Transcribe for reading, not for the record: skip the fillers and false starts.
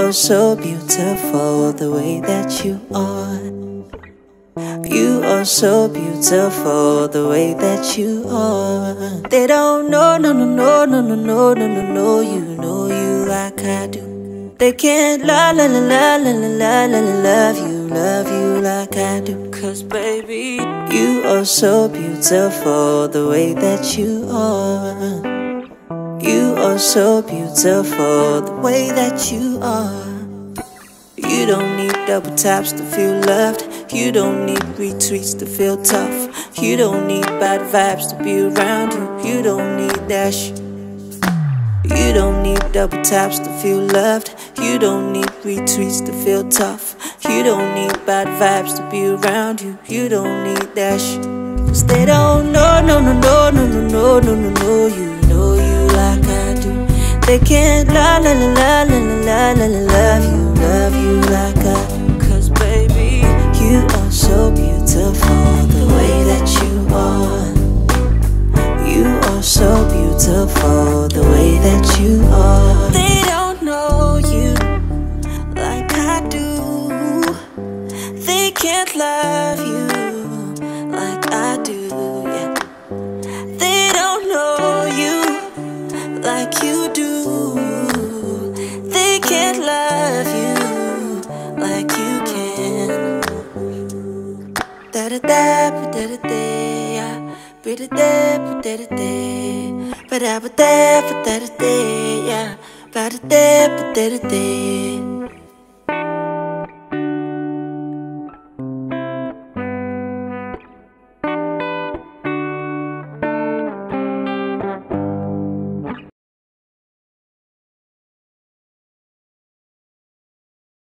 are so beautiful the way that you are. You are so beautiful the way that you are. They don't know, no, no, no, no, no, no, no, no, know you like I do. They can't love you like I do. Cause baby, you are so beautiful the way that you are. You are so beautiful the way that you are. You don't need double taps to feel loved. You don't need retweets to feel tough. You don't need bad vibes to be around you. You don't need that shit. You don't need double taps to feel loved. You don't need retweets to feel tough. You don't need bad vibes to be around you. You don't need that shit. Cause they don't know, no, no, no, no, no, no, no, no, know you like I do. They can't love you like I do. Cause baby, you are so beautiful the way that you are. You are so beautiful the way that you are. They don't know you like I do. They can't love you like I do, yeah. They don't know you like you do. They can't love you like you can. Da da da da da da, yeah. Ba da da da da da, ba da ba da da da, yeah. Ba da da da da.